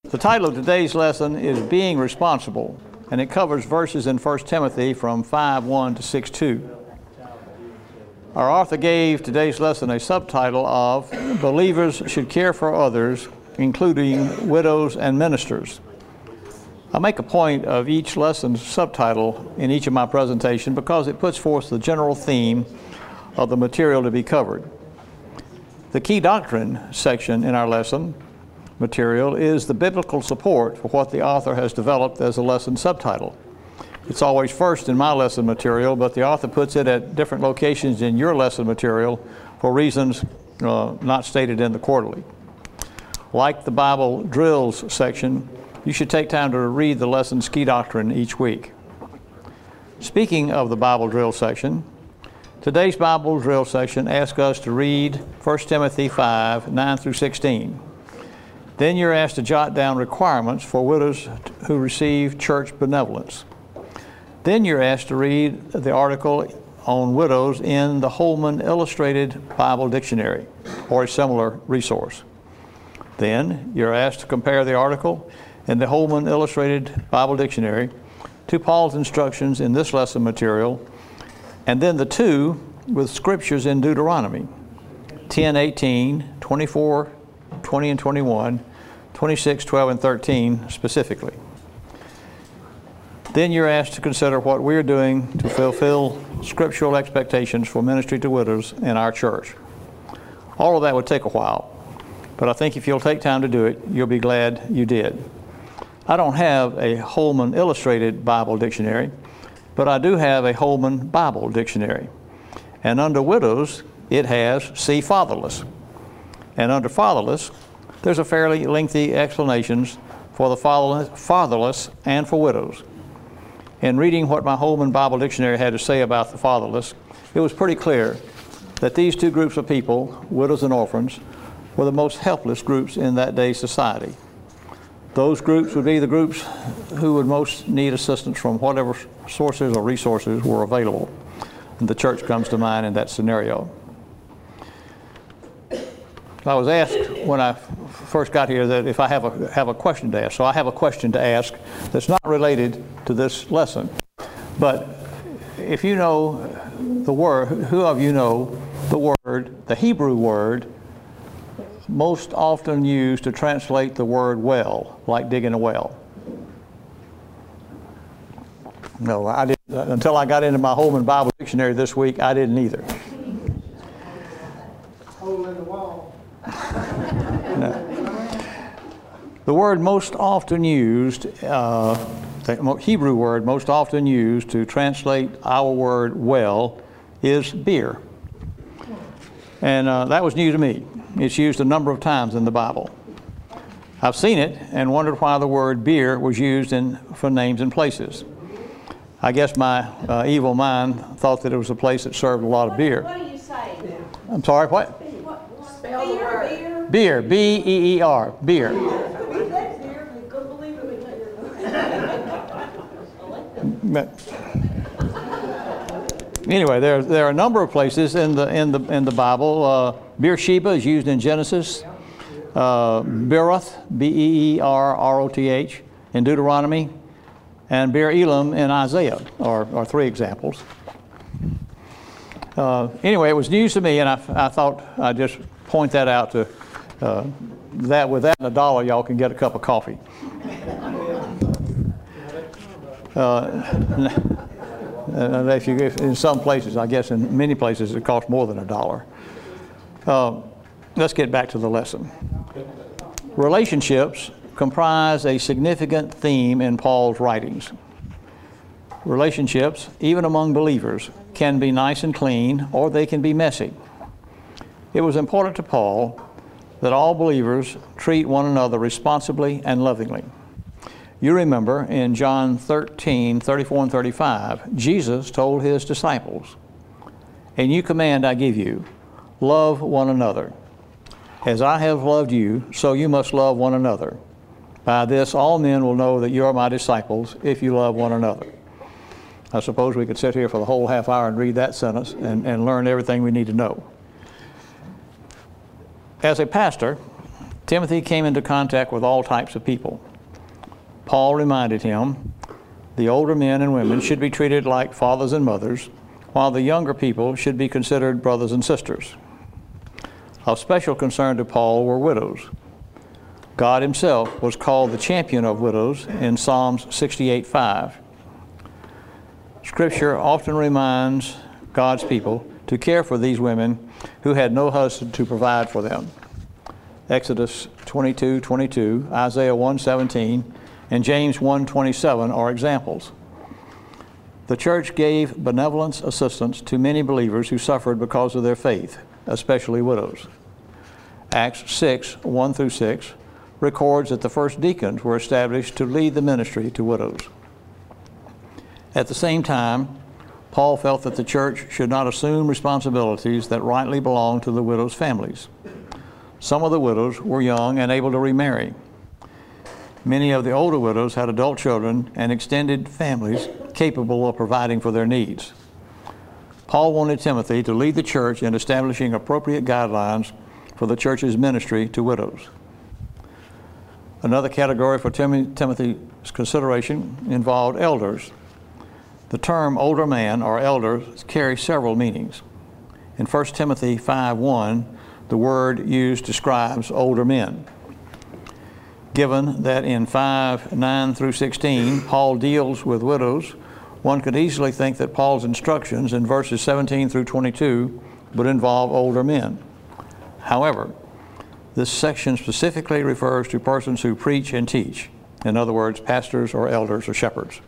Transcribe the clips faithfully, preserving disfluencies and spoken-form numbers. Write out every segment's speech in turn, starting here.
The title of today's lesson is Being Responsible, and it covers verses in First Timothy from five one to six two. Our author gave today's lesson a subtitle of Believers Should Care for Others, including Widows and Ministers. I make a point of each lesson's subtitle in each of my presentations because it puts forth the general theme of the material to be covered. The key doctrine section in our lesson material is the biblical support for what the author has developed as a lesson subtitle. It's always first in my lesson material, but the author puts it at different locations in your lesson material for reasons uh, not stated in the quarterly. Like the Bible drills section, you should take time to read the lesson's key doctrine each week. Speaking of the Bible drill section, today's Bible drill section asks us to read First Timothy five, nine through sixteen. Then you're asked to jot down requirements for widows who receive church benevolence. Then you're asked to read the article on widows in the Holman Illustrated Bible Dictionary or a similar resource. Then you're asked to compare the article in the Holman Illustrated Bible Dictionary to Paul's instructions in this lesson material, and then the two with scriptures in Deuteronomy ten eighteen, twenty-four, twenty and twenty-one, twenty-six, twelve and thirteen specifically. Then you're asked to consider what we're doing to fulfill scriptural expectations for ministry to widows in our church. All of that would take a while, but I think if you'll take time to do it, you'll be glad you did. I don't have a Holman Illustrated Bible Dictionary, but I do have a Holman Bible Dictionary. And under widows, it has see fatherless. And under fatherless, there's a fairly lengthy explanations for the fatherless and for widows. In reading what my Holman Bible Dictionary had to say about the fatherless, it was pretty clear that these two groups of people, widows and orphans, were the most helpless groups in that day's society. Those groups would be the groups who would most need assistance from whatever sources or resources were available. And the church comes to mind in that scenario. I was asked when I first got here that if I have a have a question to ask. So I have a question to ask that's not related to this lesson. But if you know the word, who of you know the word, the Hebrew word, most often used to translate the word well, like digging a well? No, I didn't. Until I got into my Holman Bible Dictionary this week, I didn't either. Hole in the wall. No. The word most often used, uh, the Hebrew word most often used to translate our word well is beer. And uh, that was new to me. It's used a number of times in the Bible. I've seen it and wondered why the word beer was used in, for names and places. I guess my uh, evil mind thought that it was a place that served a lot of beer. What do you say? I'm sorry, what? What? Spell the word. Beer, B E E R, beer. We said beer, we couldn't believe it. But anyway, there there are a number of places in the in the in the Bible. Uh, Beersheba is used in Genesis. Uh, Beeroth, B E E R R O T H, in Deuteronomy, and Beer Elam in Isaiah are, are three examples. Uh, anyway, it was news to me, and I, I thought I'd just point that out to uh, that. With that and a dollar, y'all can get a cup of coffee. Uh, and if you in some places, I guess in many places, it costs more than a dollar. Uh, let's get back to the lesson. Relationships comprise a significant theme in Paul's writings. Relationships, even among believers, can be nice and clean, or they can be messy. It was important to Paul that all believers treat one another responsibly and lovingly. You remember in John thirteen, thirty-four and thirty-five, Jesus told his disciples, "A new command I give you, love one another. As I have loved you, so you must love one another. By this all men will know that you are my disciples, if you love one another." I suppose we could sit here for the whole half hour and read that sentence and, and learn everything we need to know. As a pastor, Timothy came into contact with all types of people. Paul reminded him the older men and women should be treated like fathers and mothers, while the younger people should be considered brothers and sisters. Of special concern to Paul were widows. God himself was called the champion of widows in Psalms sixty-eight five. Scripture often reminds God's people to care for these women who had no husband to provide for them. Exodus twenty-two twenty-two, Isaiah one seventeen, and James one twenty-seven are examples. The church gave benevolent assistance to many believers who suffered because of their faith, especially widows. Acts six one through six records that the first deacons were established to lead the ministry to widows. At the same time, Paul felt that the church should not assume responsibilities that rightly belong to the widows' families. Some of the widows were young and able to remarry. Many of the older widows had adult children and extended families capable of providing for their needs. Paul wanted Timothy to lead the church in establishing appropriate guidelines for the church's ministry to widows. Another category for Tim- Timothy's consideration involved elders. The term older man or elder carries several meanings. In First Timothy five one, the word used describes older men. Given that in five nine through sixteen, Paul deals with widows, one could easily think that Paul's instructions in verses seventeen through twenty-two would involve older men. However, this section specifically refers to persons who preach and teach. In other words, pastors or elders or shepherds.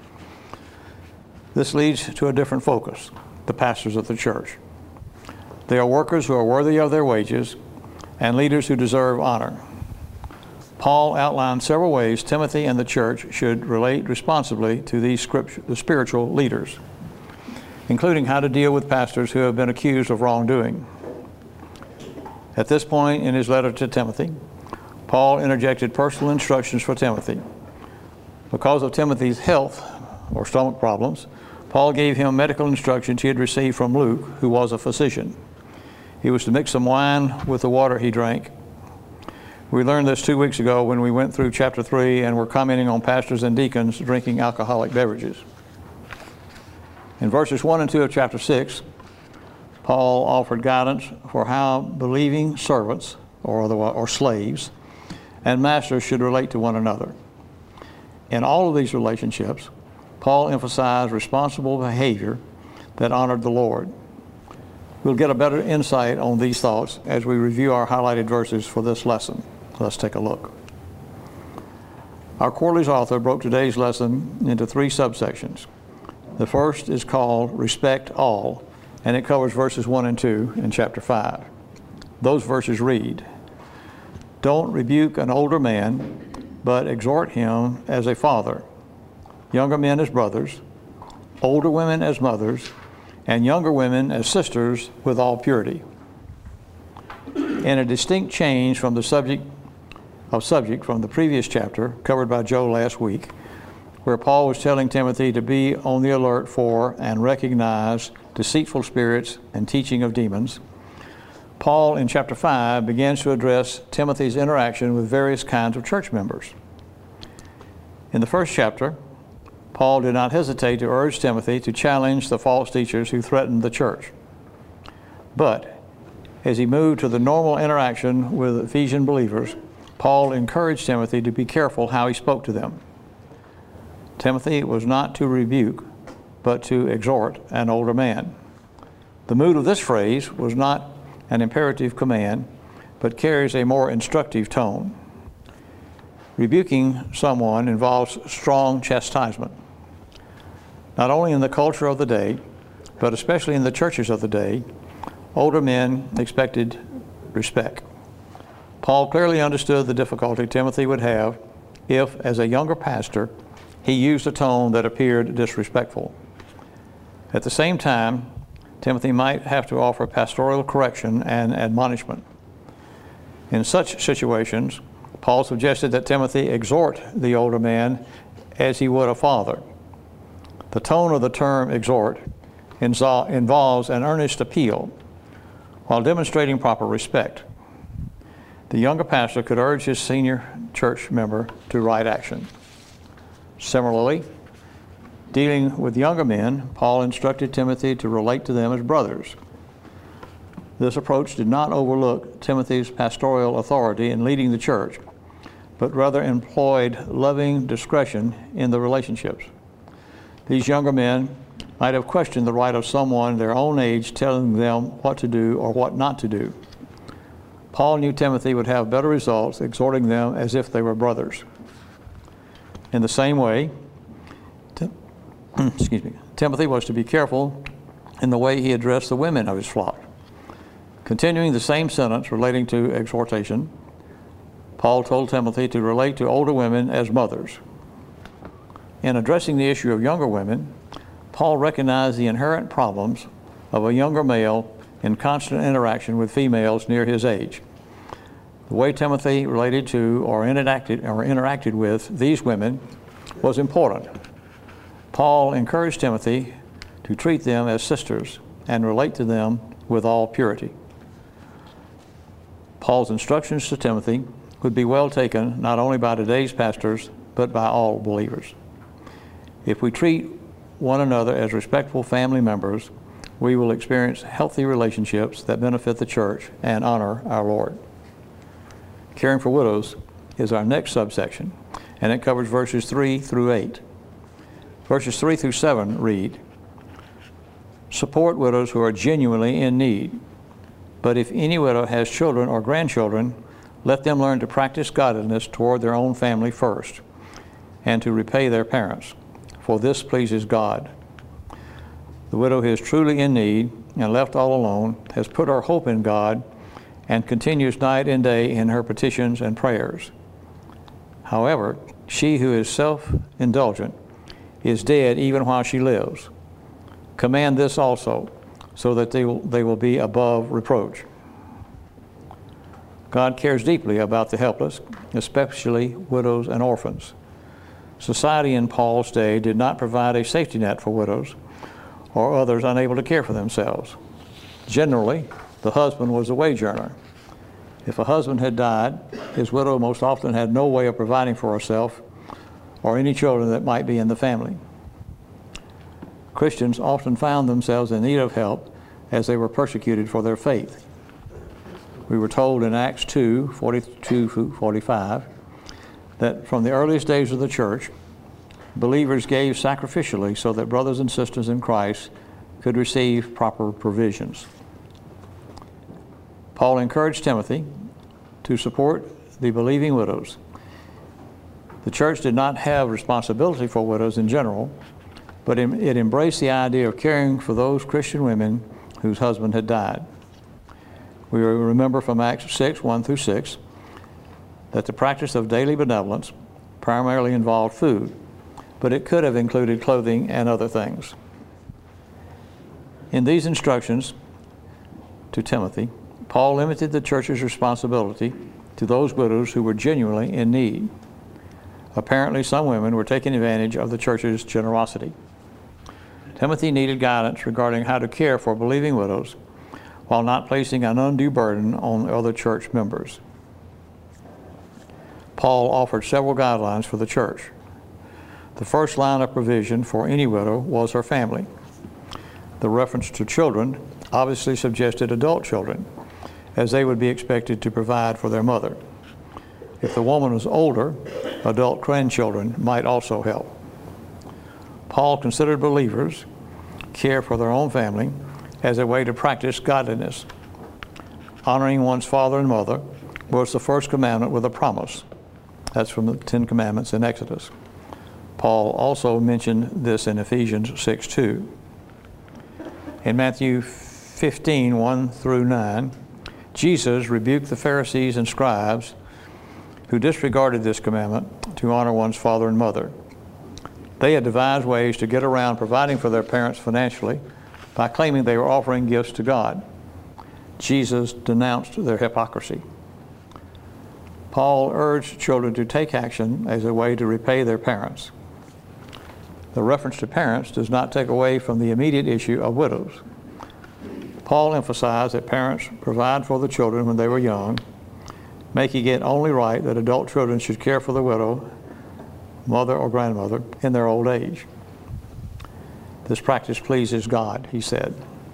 This leads to a different focus, the pastors of the church. They are workers who are worthy of their wages and leaders who deserve honor. Paul outlined several ways Timothy and the church should relate responsibly to these scripture, the spiritual leaders, including how to deal with pastors who have been accused of wrongdoing. At this point in his letter to Timothy, Paul interjected personal instructions for Timothy. Because of Timothy's health or stomach problems, Paul gave him medical instructions he had received from Luke, who was a physician. He was to mix some wine with the water he drank. We learned this two weeks ago when we went through chapter three and were commenting on pastors and deacons drinking alcoholic beverages. In verses one and two of chapter six, Paul offered guidance for how believing servants or, otherwise, or slaves and masters should relate to one another. In all of these relationships, Paul emphasized responsible behavior that honored the Lord. We'll get a better insight on these thoughts as we review our highlighted verses for this lesson. Let's take a look. Our quarterly's author broke today's lesson into three subsections. The first is called Respect All, and it covers verses one and two in chapter five. Those verses read, "Don't rebuke an older man, but exhort him as a father, younger men as brothers, older women as mothers, and younger women as sisters with all purity." In a distinct change from the subject of subject from the previous chapter covered by Joe last week, where Paul was telling Timothy to be on the alert for and recognize deceitful spirits and teaching of demons, Paul in chapter five begins to address Timothy's interaction with various kinds of church members. In the first chapter, Paul did not hesitate to urge Timothy to challenge the false teachers who threatened the church. But as he moved to the normal interaction with Ephesian believers, Paul encouraged Timothy to be careful how he spoke to them. Timothy was not to rebuke, but to exhort an older man. The mood of this phrase was not an imperative command, but carries a more instructive tone. Rebuking someone involves strong chastisement. Not only in the culture of the day, but especially in the churches of the day, older men expected respect. Paul clearly understood the difficulty Timothy would have if, as a younger pastor, he used a tone that appeared disrespectful. At the same time, Timothy might have to offer pastoral correction and admonishment. In such situations, Paul suggested that Timothy exhort the older man as he would a father. The tone of the term exhort involves an earnest appeal while demonstrating proper respect. the younger pastor could urge his senior church member to right action. Similarly, dealing with younger men, Paul instructed Timothy to relate to them as brothers. This approach did not overlook Timothy's pastoral authority in leading the church, but rather employed loving discretion in the relationships. These younger men might have questioned the right of someone their own age telling them what to do or what not to do. Paul knew Timothy would have better results exhorting them as if they were brothers. In the same way, Tim, excuse me, Timothy was to be careful in the way he addressed the women of his flock. Continuing the same sentence relating to exhortation, Paul told Timothy to relate to older women as mothers. In addressing the issue of younger women, Paul recognized the inherent problems of a younger male in constant interaction with females near his age. The way Timothy related to or interacted, or interacted with these women was important. Paul encouraged Timothy to treat them as sisters and relate to them with all purity. Paul's instructions to Timothy would be well taken not only by today's pastors, but by all believers. If we treat one another as respectful family members, we will experience healthy relationships that benefit the church and honor our Lord. Caring for widows is our next subsection, and it covers verses three through eight. Verses three through seven read, "Support widows who are genuinely in need. But if any widow has children or grandchildren, let them learn to practice godliness toward their own family first, and to repay their parents, for this pleases God. The widow who is truly in need and left all alone has put her hope in God and continues night and day in her petitions and prayers. However, she who is self-indulgent is dead even while she lives. Command this also, so that they will, they will be above reproach." God cares deeply about the helpless, especially widows and orphans. Society in Paul's day did not provide a safety net for widows or others unable to care for themselves. Generally, the husband was a wage earner. If a husband had died, his widow most often had no way of providing for herself or any children that might be in the family. Christians often found themselves in need of help as they were persecuted for their faith. We were told in Acts two, forty-two through forty-five, that from the earliest days of the church, believers gave sacrificially so that brothers and sisters in Christ could receive proper provisions. Paul encouraged Timothy to support the believing widows. The church did not have responsibility for widows in general, but it embraced the idea of caring for those Christian women whose husband had died. We remember from Acts six, one through six, that the practice of daily benevolence primarily involved food, but it could have included clothing and other things. In these instructions to Timothy, Paul limited the church's responsibility to those widows who were genuinely in need. Apparently, some women were taking advantage of the church's generosity. Timothy needed guidance regarding how to care for believing widows while not placing an undue burden on other church members. Paul offered several guidelines for the church. The first line of provision for any widow was her family. The reference to children obviously suggested adult children, as they would be expected to provide for their mother. If the woman was older, adult grandchildren might also help. Paul considered believers care for their own family as a way to practice godliness. Honoring one's father and mother was the first commandment with a promise. That's from the Ten Commandments in Exodus. Paul also mentioned this in Ephesians six two. In Matthew fifteen, one through nine, Jesus rebuked the Pharisees and scribes who disregarded this commandment to honor one's father and mother. They had devised ways to get around providing for their parents financially by claiming they were offering gifts to God. Jesus denounced their hypocrisy. Paul urged children to take action as a way to repay their parents. The reference to parents does not take away from the immediate issue of widows. Paul emphasized that parents provide for the children when they were young, making it only right that adult children should care for the widow, mother or grandmother, in their old age. This practice pleases God, he said.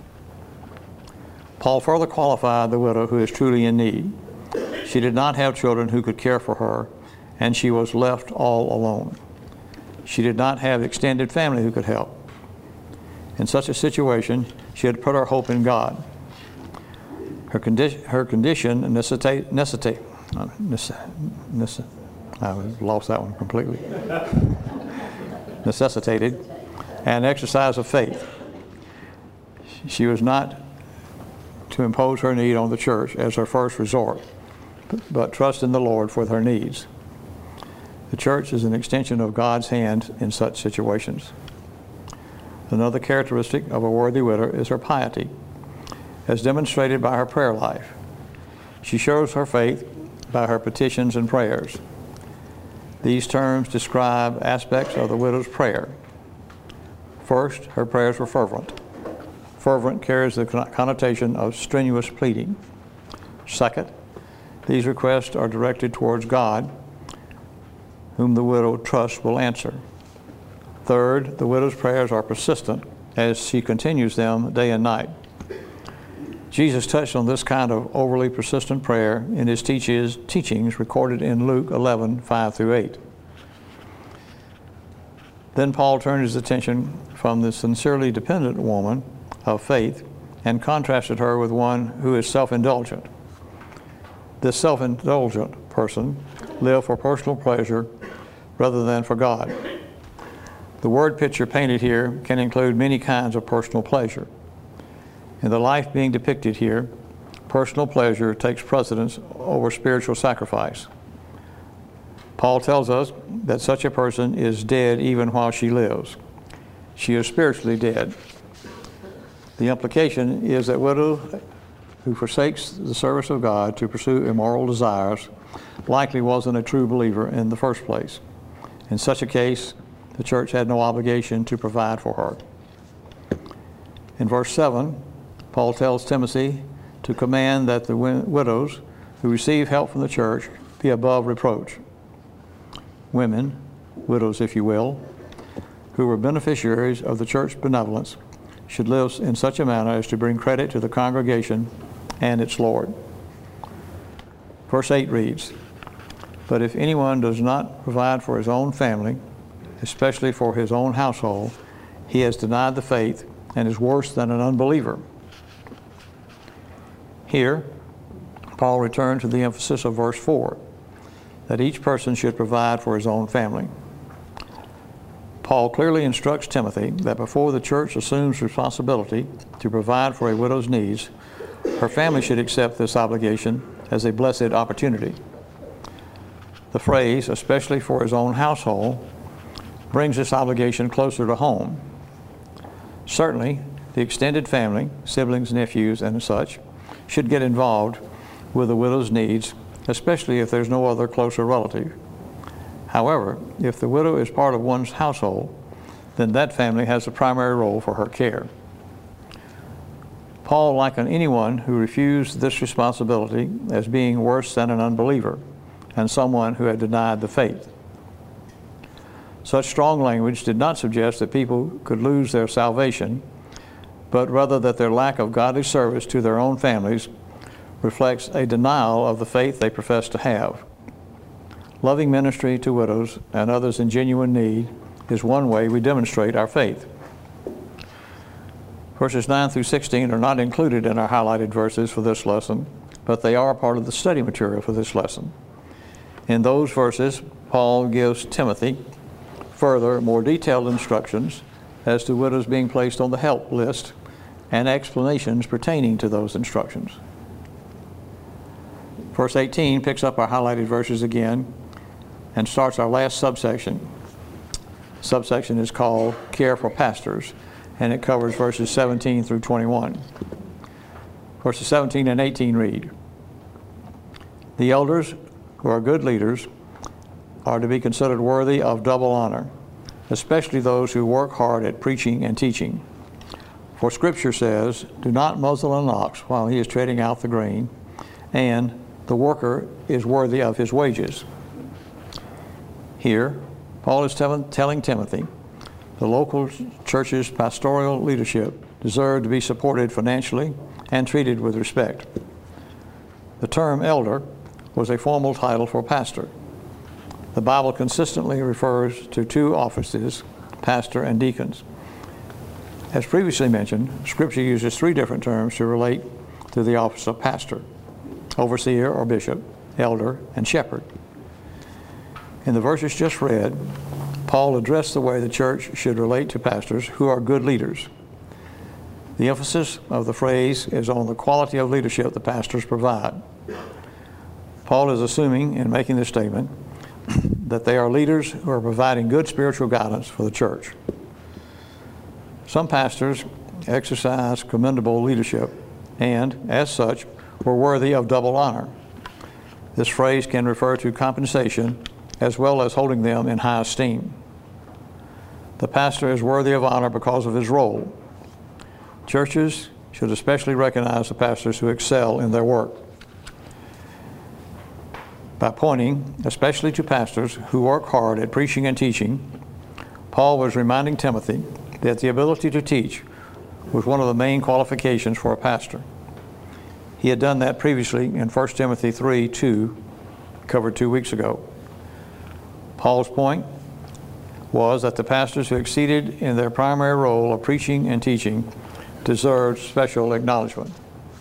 Paul further qualified the widow who is truly in need. She did not have children who could care for her, and she was left all alone. She did not have extended family who could help. In such a situation, she had put her hope in God. Her, condi her condition necessitate, necessitate, uh, necess necess I lost that one completely. necessitated an exercise of faith. She was not to impose her need on the church as her first resort, but trust in the Lord for her needs. The church is an extension of God's hand in such situations. Another characteristic of a worthy widow is her piety, as demonstrated by her prayer life. She shows her faith by her petitions and prayers. These terms describe aspects of the widow's prayer. First, her prayers were fervent. Fervent carries the connotation of strenuous pleading. Second, these requests are directed towards God, whom the widow trusts will answer. Third, the widow's prayers are persistent as she continues them day and night. Jesus touched on this kind of overly persistent prayer in his teaches, teachings recorded in Luke eleven, five through eight. Then Paul turned his attention from the sincerely dependent woman of faith and contrasted her with one who is self-indulgent. This self-indulgent person lived for personal pleasure rather than for God. The word picture painted here can include many kinds of personal pleasure. In the life being depicted here, personal pleasure takes precedence over spiritual sacrifice. Paul tells us that such a person is dead even while she lives. She is spiritually dead. The implication is that widow who forsakes the service of God to pursue immoral desires likely wasn't a true believer in the first place. In such a case, the church had no obligation to provide for her. In verse seven, Paul tells Timothy to command that the widows who receive help from the church be above reproach. Women, widows if you will, who were beneficiaries of the church benevolence should live in such a manner as to bring credit to the congregation and its Lord. Verse eight reads, "But if anyone does not provide for his own family, especially for his own household, he has denied the faith and is worse than an unbeliever." Here, Paul returned to the emphasis of verse four, that each person should provide for his own family. Paul clearly instructs Timothy that before the church assumes responsibility to provide for a widow's needs, her family should accept this obligation as a blessed opportunity. The phrase, especially for his own household, brings this obligation closer to home. Certainly, the extended family, siblings, nephews, and such, should get involved with the widow's needs, especially if there's no other closer relative. However, if the widow is part of one's household, then that family has the primary role for her care. Paul likened anyone who refused this responsibility as being worse than an unbeliever and someone who had denied the faith. Such strong language did not suggest that people could lose their salvation, but rather that their lack of godly service to their own families reflects a denial of the faith they profess to have. Loving ministry to widows and others in genuine need is one way we demonstrate our faith. Verses nine through sixteen are not included in our highlighted verses for this lesson, but they are part of the study material for this lesson. In those verses, Paul gives Timothy further, more detailed instructions as to widows being placed on the help list and explanations pertaining to those instructions. Verse eighteen picks up our highlighted verses again and starts our last subsection. The subsection is called Care for Pastors, and it covers verses seventeen through twenty-one. Verses seventeen and eighteen read, "The elders who are good leaders are to be considered worthy of double honor, especially those who work hard at preaching and teaching. For Scripture says, 'Do not muzzle an ox while he is treading out the grain,' and the worker is worthy of his wages. Here, Paul is tell- telling Timothy the local church's pastoral leadership deserved to be supported financially and treated with respect. The term elder was a formal title for pastor. The Bible consistently refers to two offices, pastor and deacons. As previously mentioned, Scripture uses three different terms to relate to the office of pastor: overseer or bishop, elder, and shepherd. In the verses just read, Paul addressed the way the church should relate to pastors who are good leaders. The emphasis of the phrase is on the quality of leadership the pastors provide. Paul is assuming in making this statement that they are leaders who are providing good spiritual guidance for the church. Some pastors exercise commendable leadership and, as such, were worthy of double honor. This phrase can refer to compensation as well as holding them in high esteem. The pastor is worthy of honor because of his role. Churches should especially recognize the pastors who excel in their work. By pointing especially to pastors who work hard at preaching and teaching, Paul was reminding Timothy that the ability to teach was one of the main qualifications for a pastor. He had done that previously in First Timothy three two, covered two weeks ago. Paul's point was that the pastors who exceeded in their primary role of preaching and teaching deserved special acknowledgement.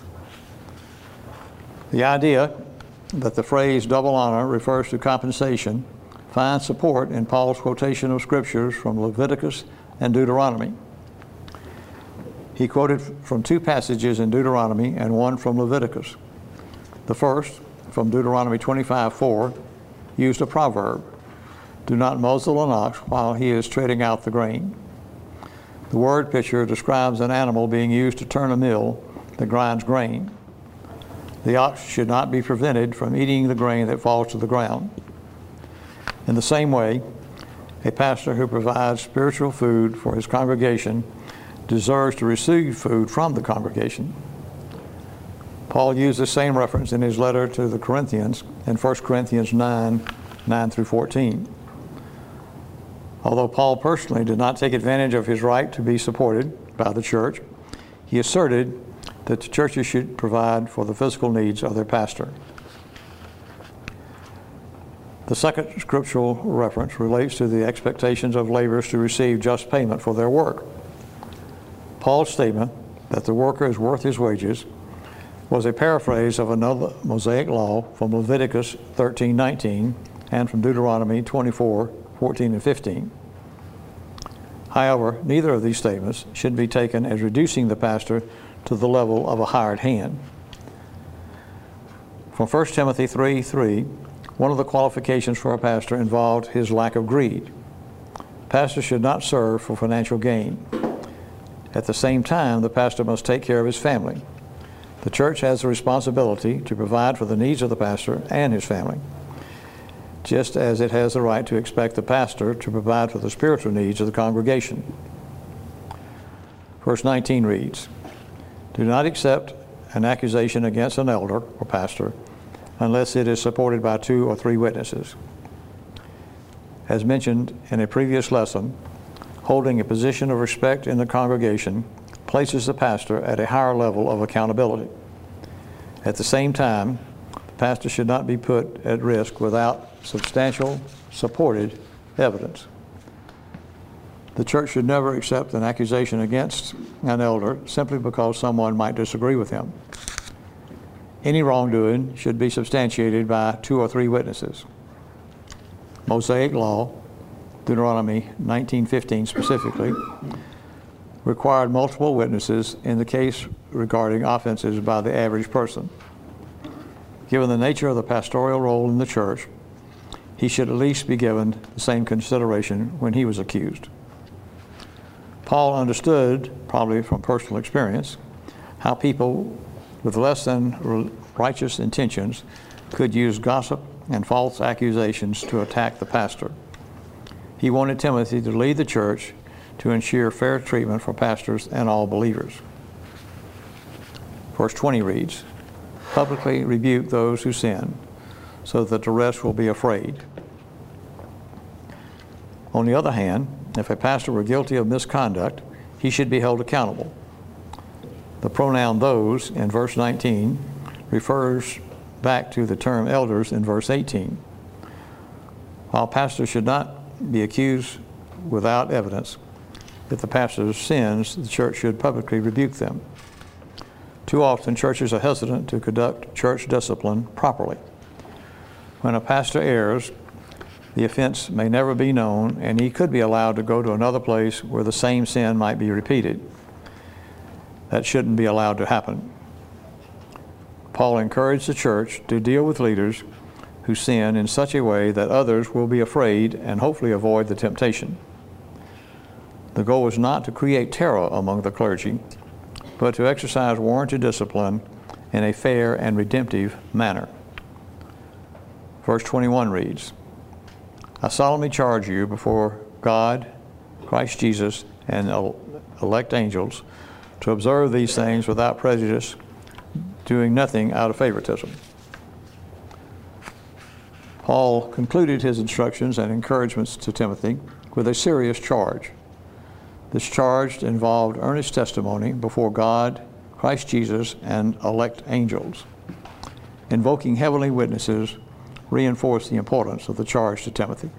The idea that the phrase double honor refers to compensation finds support in Paul's quotation of scriptures from Leviticus and Deuteronomy. He quoted from two passages in Deuteronomy and one from Leviticus. The first, from Deuteronomy twenty-five four, used a proverb: "Do not muzzle an ox while he is treading out the grain." The word picture describes an animal being used to turn a mill that grinds grain. The ox should not be prevented from eating the grain that falls to the ground. In the same way, a pastor who provides spiritual food for his congregation deserves to receive food from the congregation. Paul used the same reference in his letter to the Corinthians in First Corinthians nine, nine through fourteen. Although Paul personally did not take advantage of his right to be supported by the church, he asserted that the churches should provide for the physical needs of their pastor. The second scriptural reference relates to the expectations of laborers to receive just payment for their work. Paul's statement that the worker is worth his wages was a paraphrase of another Mosaic law from Leviticus thirteen nineteen and from Deuteronomy twenty-four fourteen and fifteen. However, neither of these statements should be taken as reducing the pastor to the level of a hired hand. From First Timothy three three, one of the qualifications for a pastor involved his lack of greed. Pastors should not serve for financial gain. At the same time, the pastor must take care of his family. The church has the responsibility to provide for the needs of the pastor and his family, just as it has the right to expect the pastor to provide for the spiritual needs of the congregation. Verse nineteen reads, "Do not accept an accusation against an elder or pastor unless it is supported by two or three witnesses." As mentioned in a previous lesson, holding a position of respect in the congregation places the pastor at a higher level of accountability. At the same time, the pastor should not be put at risk without substantial supported evidence. The church should never accept an accusation against an elder simply because someone might disagree with him. Any wrongdoing should be substantiated by two or three witnesses. Mosaic law, Deuteronomy nineteen fifteen specifically, required multiple witnesses in the case regarding offenses by the average person. Given the nature of the pastoral role in the church, he should at least be given the same consideration when he was accused. Paul understood, probably from personal experience, how people with less than righteous intentions could use gossip and false accusations to attack the pastor. He wanted Timothy to lead the church to ensure fair treatment for pastors and all believers. Verse twenty reads, publicly rebuke those who sin, so that the rest will be afraid. On the other hand, if a pastor were guilty of misconduct, he should be held accountable. The pronoun those in verse nineteen refers back to the term elders in verse eighteen. While pastors should not be accused without evidence, if the pastor sins, the church should publicly rebuke them. Too often, churches are hesitant to conduct church discipline properly. When a pastor errs, the offense may never be known, and he could be allowed to go to another place where the same sin might be repeated. That shouldn't be allowed to happen. Paul encouraged the church to deal with leaders who sin in such a way that others will be afraid and hopefully avoid the temptation. The goal is not to create terror among the clergy, but to exercise warranted discipline in a fair and redemptive manner. Verse twenty-one reads, I solemnly charge you before God, Christ Jesus, and elect angels to observe these things without prejudice, doing nothing out of favoritism. Paul concluded his instructions and encouragements to Timothy with a serious charge. This charge involved earnest testimony before God, Christ Jesus, and elect angels. Invoking heavenly witnesses reinforced the importance of the charge to Timothy.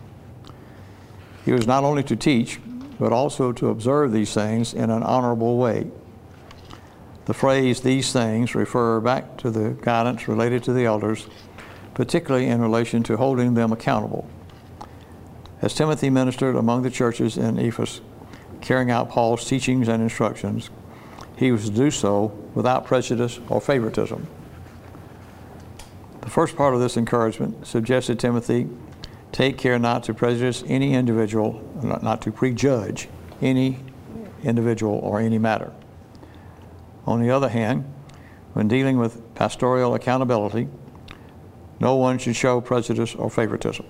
He was not only to teach, but also to observe these things in an honorable way. The phrase, these things, refer back to the guidance related to the elders, particularly in relation to holding them accountable. As Timothy ministered among the churches in Ephesus, carrying out Paul's teachings and instructions, he was to do so without prejudice or favoritism. The first part of this encouragement suggested Timothy take care not to prejudice any individual, not, not to prejudge any individual or any matter. On the other hand, when dealing with pastoral accountability, no one should show prejudice or favoritism.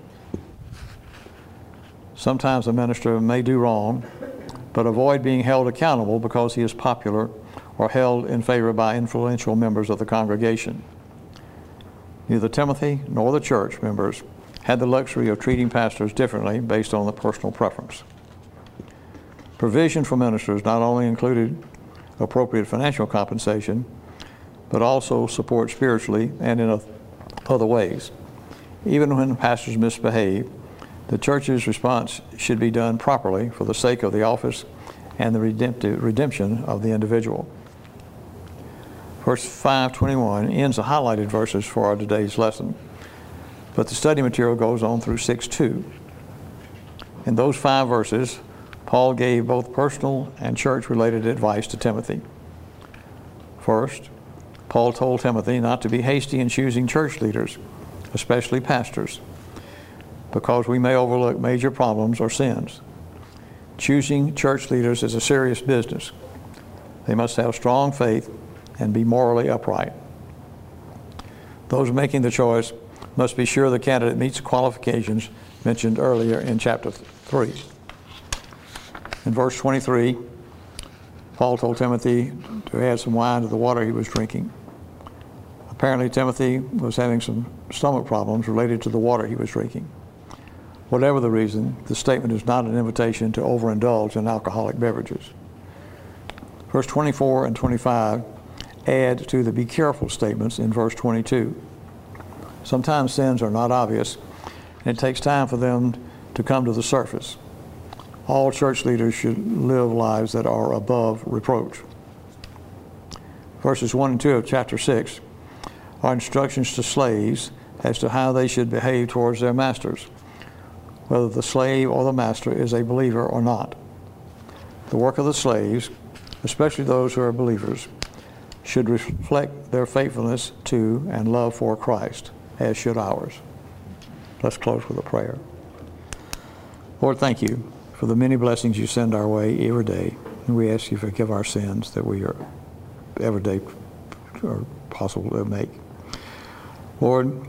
Sometimes a minister may do wrong, but avoid being held accountable because he is popular or held in favor by influential members of the congregation. Neither Timothy nor the church members had the luxury of treating pastors differently based on the personal preference. Provision for ministers not only included appropriate financial compensation, but also support spiritually and in other ways. Even when pastors misbehave, the church's response should be done properly for the sake of the office and the redemptive, redemption of the individual. Verse five twenty-one ends the highlighted verses for our today's lesson, but the study material goes on through six two. In those five verses, Paul gave both personal and church-related advice to Timothy. First, Paul told Timothy not to be hasty in choosing church leaders, especially pastors, because we may overlook major problems or sins. Choosing church leaders is a serious business. They must have strong faith and be morally upright. Those making the choice must be sure the candidate meets the qualifications mentioned earlier in chapter three. In verse twenty-three, Paul told Timothy to add some wine to the water he was drinking. Apparently, Timothy was having some stomach problems related to the water he was drinking. Whatever the reason, the statement is not an invitation to overindulge in alcoholic beverages. Verse twenty-four and twenty-five add to the be careful statements in verse twenty-two. Sometimes sins are not obvious, and it takes time for them to come to the surface. All church leaders should live lives that are above reproach. Verses one and two of chapter six are instructions to slaves as to how they should behave towards their masters, whether the slave or the master is a believer or not. The work of the slaves, especially those who are believers, should reflect their faithfulness to and love for Christ, as should ours. Let's close with a prayer. Lord, thank you for the many blessings you send our way every day. And we ask you to forgive our sins that we are every day are possible to make. Lord,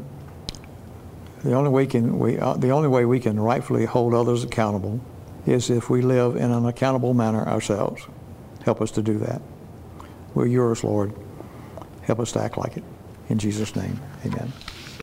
the only way can we uh, the only way we can rightfully hold others accountable is if we live in an accountable manner ourselves. Help us to do that. We're yours, Lord. Help us to act like it. In Jesus' name, amen.